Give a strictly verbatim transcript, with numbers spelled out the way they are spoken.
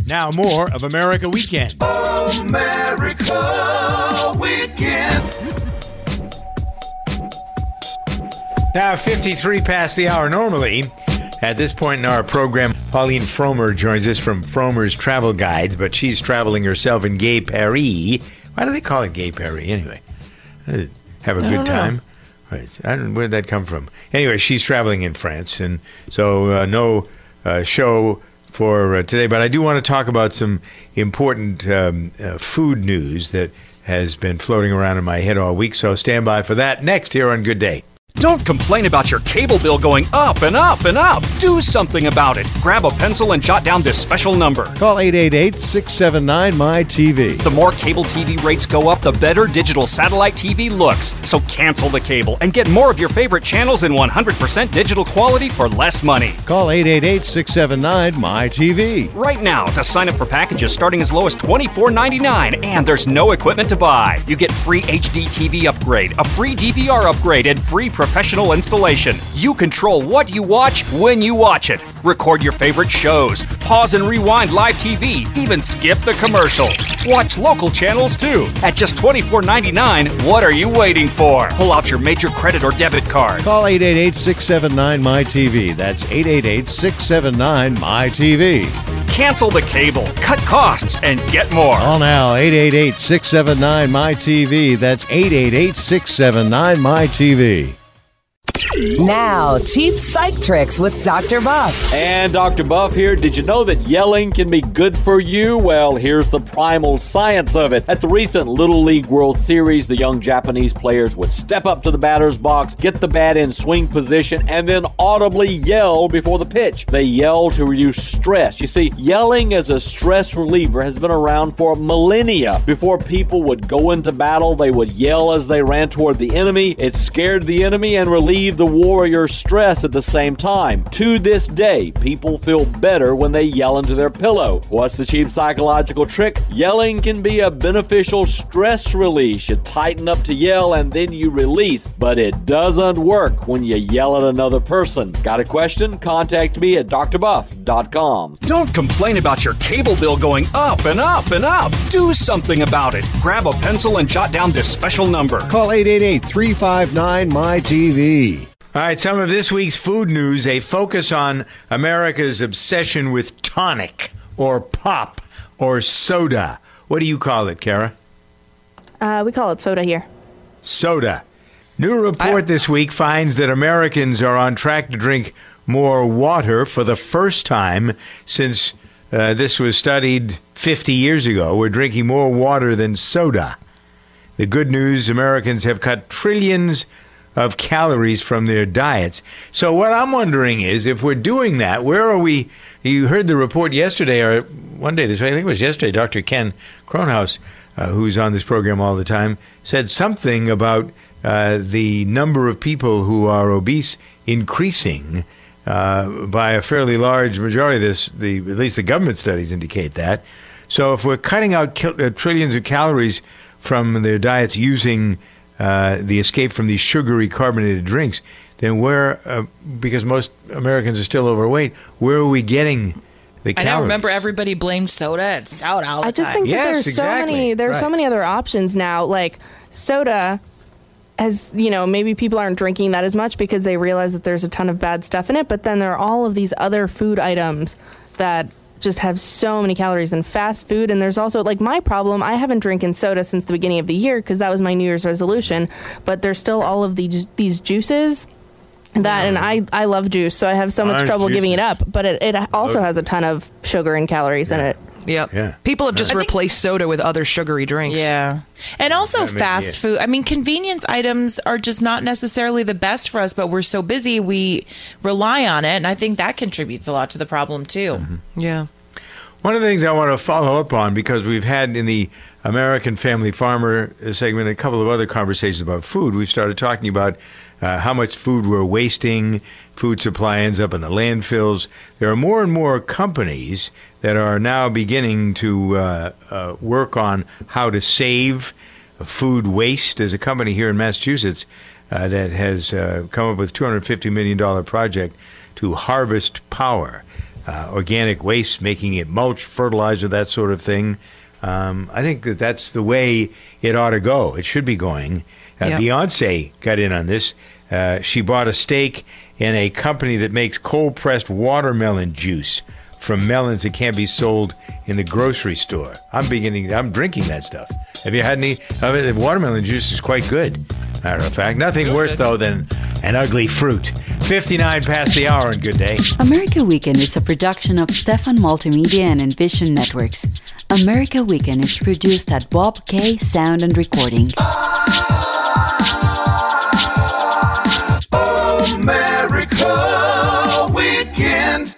Now more of America Weekend. America Weekend. Now, fifty-three past the hour. Normally, at this point in our program, Pauline Fromer joins us from Fromer's Travel Guides, but she's traveling herself in Gay Paris. Why do they call it Gay Paris anyway? Have a good time. Right. I don't, where did that come from? Anyway, she's traveling in France, and so uh, no uh, show for uh, today. But I do want to talk about some important um, uh, food news that has been floating around in my head all week. So stand by for that next here on Good Day. Don't complain about your cable bill going up and up and up. Do something about it. Grab a pencil and jot down this special number. Call eight eight eight, six seven nine, M Y T V. The more cable T V rates go up, the better digital satellite T V looks. So cancel the cable and get more of your favorite channels in one hundred percent digital quality for less money. Call eight eight eight, six seven nine, M Y T V. Right now, to sign up for packages starting as low as twenty-four ninety-nine, and there's no equipment to buy. You get free H D T V upgrade, a free D V R upgrade, and free professional installation. You control what you watch when you watch it. Record your favorite shows, pause and rewind live T V, even skip the commercials. Watch local channels too. At just twenty-four ninety-nine, what are you waiting for? Pull out your major credit or debit card. Call eight eight eight, six seven nine, M Y T V. That's eight eight eight, six seven nine, M Y T V. Cancel the cable, cut costs, and get more. Call now, eight eight eight, six seven nine, M Y T V. That's eight eight eight, six seven nine, M Y T V. Now, cheap psych tricks with Doctor Buff. And Doctor Buff here. Did you know that yelling can be good for you? Well, here's the primal science of it. At the recent Little League World Series, the young Japanese players would step up to the batter's box, get the bat in swing position, and then audibly yell before the pitch. They yell to reduce stress. You see, yelling as a stress reliever has been around for millennia. Before people would go into battle, they would yell as they ran toward the enemy. It scared the enemy and relieved the warrior's stress at the same time. To this day, people feel better when they yell into their pillow. What's the cheap psychological trick? Yelling can be a beneficial stress release. You tighten up to yell and then you release, but it doesn't work when you yell at another person. Got a question? Contact me at d r buff dot com. Don't complain about your cable bill going up and up and up. Do something about it. Grab a pencil and jot down this special number. Call eight eight eight, three five nine, M Y T V. All right, some of this week's food news, a focus on America's obsession with tonic or pop or soda. What do you call it, Kara? Uh, we call it soda here. Soda. New report I... this week finds that Americans are on track to drink more water for the first time since uh, this was studied fifty years ago. We're drinking more water than soda. The good news, Americans have cut trillions of calories from their diets. So what I'm wondering is, if we're doing that, where are we? You heard the report yesterday, or one day this week, I think it was yesterday, Doctor Ken Kronhaus, uh, who's on this program all the time, said something about uh, the number of people who are obese increasing uh, by a fairly large majority. This, the at least the government studies indicate that. So if we're cutting out kil- uh, trillions of calories from their diets using Uh, the escape from these sugary carbonated drinks, then where, uh, because most Americans are still overweight, where are we getting the calories? I know, remember everybody blamed soda? It's soda all the I just time. think that Yes, there's exactly. so many, there's Right. so many other options now. Like soda has, you know, maybe people aren't drinking that as much because they realize that there's a ton of bad stuff in it, but then there are all of these other food items that just have so many calories and fast food. And there's also, like, my problem, I haven't drinking soda since the beginning of the year because that was my New Year's resolution, but there's still all of these these juices that, and I, I love juice, so I have so much Orange trouble juice. giving it up, but it, it also has a ton of sugar and calories in it. Yep. Yeah. People have just I replaced soda with other sugary drinks. Yeah. And also That may- fast yeah. food. I mean, convenience items are just not necessarily the best for us, but we're so busy, we rely on it. And I think that contributes a lot to the problem, too. Mm-hmm. Yeah. One of the things I want to follow up on, because we've had in the American Family Farmer segment a couple of other conversations about food. We've started talking about uh, how much food we're wasting, food supply ends up in the landfills. There are more and more companies that are now beginning to uh, uh, work on how to save food waste. There's a company here in Massachusetts uh, that has uh, come up with a two hundred fifty million dollars project to harvest power. uh, organic waste, making it mulch, fertilizer, that sort of thing. Um, I think that that's the way it ought to go. It should be going. Uh, Yep. Beyonce got in on this. Uh, she bought a stake in a company that makes cold-pressed watermelon juice from melons that can't be sold in the grocery store. I'm beginning. I'm drinking that stuff. Have you had any? I mean, the watermelon juice is quite good. Matter of fact, nothing worse though than an ugly fruit. fifty-nine past the hour, and good day. America Weekend is a production of Stefan Multimedia and Envision Networks. America Weekend is produced at Bob K Sound and Recording.